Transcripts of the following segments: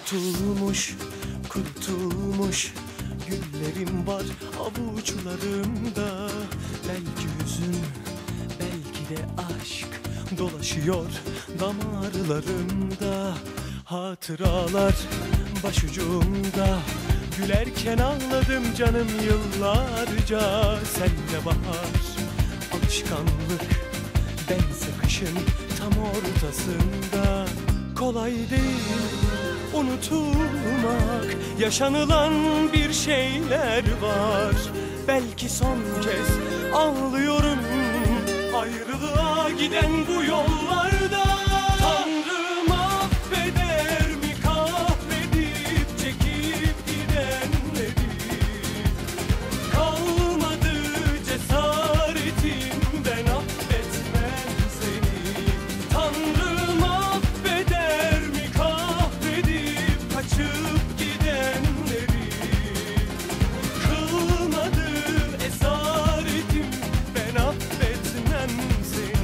Unutulmuş, kurutulmuş güllerim var avuçlarımda. Belki hüzün, belki de aşk dolaşıyor damarlarımda. Hatıralar başucumda, gülerken ağladım canım yıllarca. Senle bahar alışkanlık, bense kışın tam ortasında. Kolay değil unutulmak, yaşanılan bir şeyler var. Belki son kez ağlıyorum ayrılığa giden bu yollarda. Tanrım affeder mi kahredip çekip gidenleri? Kalmadı cesaretimden affetmem seni. Tanrım affeder mi kahredip kaçıp gidenleri? Kılmadı esaretim, ben affetmem seni.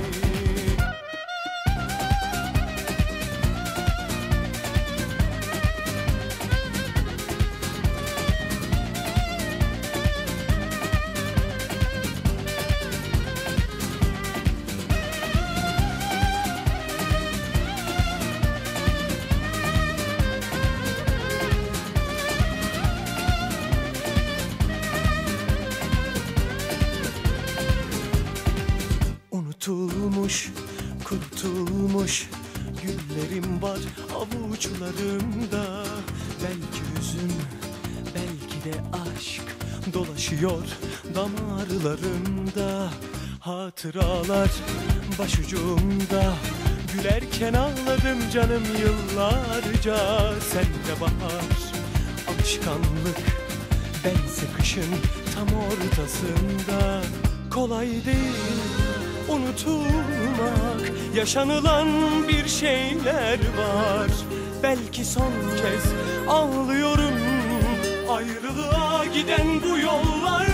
Unutulmuş, kurutulmuş güllerim var avuçlarımda. Belki hüzün, belki de aşk dolaşıyor damarlarımda. Hatıralar başucumda, gülerken ağladım canım yıllarca. Senle bahar alışkanlık, bense kışın tam ortasında. Kolay değil unutulmak, yaşanılan bir şeyler var. Belki son kez ağlıyorum ayrılığa giden bu yollar.